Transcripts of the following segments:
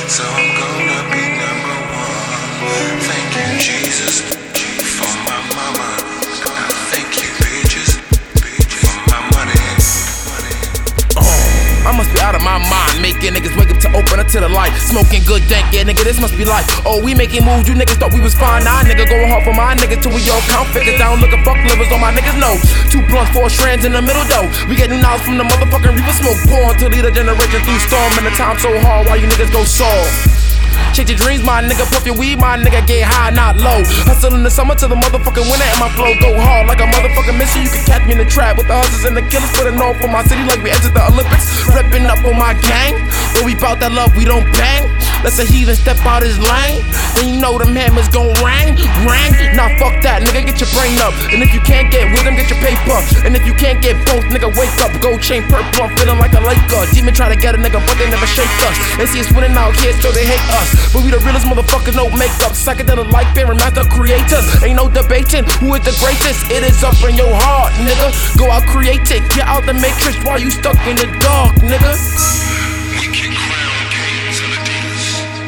so I'm gonna be number one. Thank you, Jesus, for my mama. Thank you, bitches, for my money. I must be out of my mind, making niggas wake up to open up to the light. Smoking good dank, yeah, nigga, this must be life. Oh, we making moves, you niggas thought we was fine. Nah, nigga, going hard for my niggas till we all count figures down. Looking fuck livers on my niggas, no. 2 blunts, 4 strands in the middle, though. We getting knowledge from the motherfucking reaper smoke. Pouring to lead a generation through storm. And the time so hard, why you niggas go soft? Chase your dreams, my nigga, puff your weed, my nigga, get high, not low. Hustle in the summer to the motherfucking winter, and my flow go hard like a motherfucking missile. You can catch me in the trap with the hustlers and the killers, putting on for my city like we entered the Olympics. Reppin' up on my gang, when we bout that love, we don't bang. Let's a heathen step out his lane, then you know them hammers gon' ring. Nah, fuck that, nigga, get your brain up. And if you can't get with them, get your paper. And if you can't get both, nigga, wake up. Gold chain, purple, I'm feeling like a Laker. Demon try to get a nigga, but they never shake us. They see us winning out here, so they hate us. But we the realest motherfuckers, no makeup. Psychedelic like bearing master creators. Ain't no debating who is the greatest. It is up in your heart, nigga. Go out, create it. Get out the matrix while you stuck in the dark, nigga. We kick crown kings and Adidas.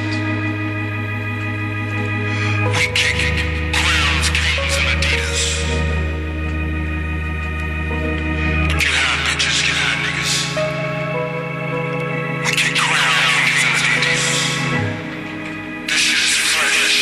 We kick crowns, kings and Adidas. Get high, bitches, get high, niggas. We kick crown kings and Adidas. This shit is fresh.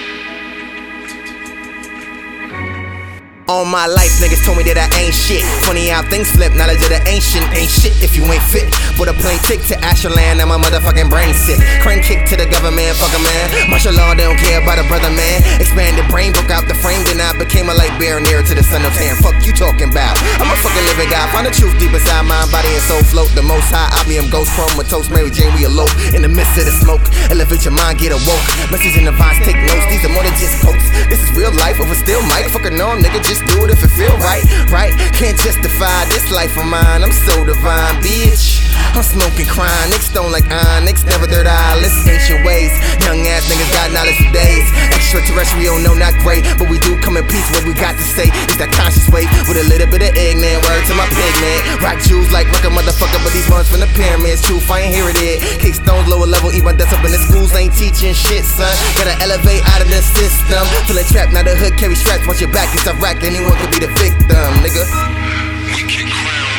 All my life, niggas told me that I ain't shit. Funny how things flip, knowledge of the ancient ain't shit if you ain't fit. With a plane tick to Asherland, and my motherfucking brain sick. Crane kick to the government, fuck a man. Martial law, they don't care about a brother, man. Expanded brain, broke out the frame, then I became a light bearer nearer to the sun of hand. Fuck you talking about? I'm a fucking living guy. Find the truth deep inside mind, body, and soul. Float the most high, opium, ghost, chrome, with toast, Mary Jane, we elope. In the midst of the smoke, elevate your mind, get awoke. Message in the vines, take notes, these are more than just quotes. This is real life over still mic. Fucking no, nigga, just do it if it feel right, right? Can't justify this life of mine, I'm so divine, bitch. I'm smoking crime, niggas don't like iron, niggas never third eye, listen ancient ways. Young ass niggas got knowledge for days. Extraterrestrial, no, not great, but we do come in peace. What we got to say is that conscious weight with a little bit of ignorant. Word to my pig, man. Rock Jews like rock a motherfucker, but these ones from the pyramids. Truth, I ain't hear it. Kick stones, lower level, even that's up in the schools ain't teaching shit, son. Gotta elevate out of the system. Feeling trapped, now the hood carry straps. Watch your back, it's a rack, anyone could be the victim, nigga. We kick crown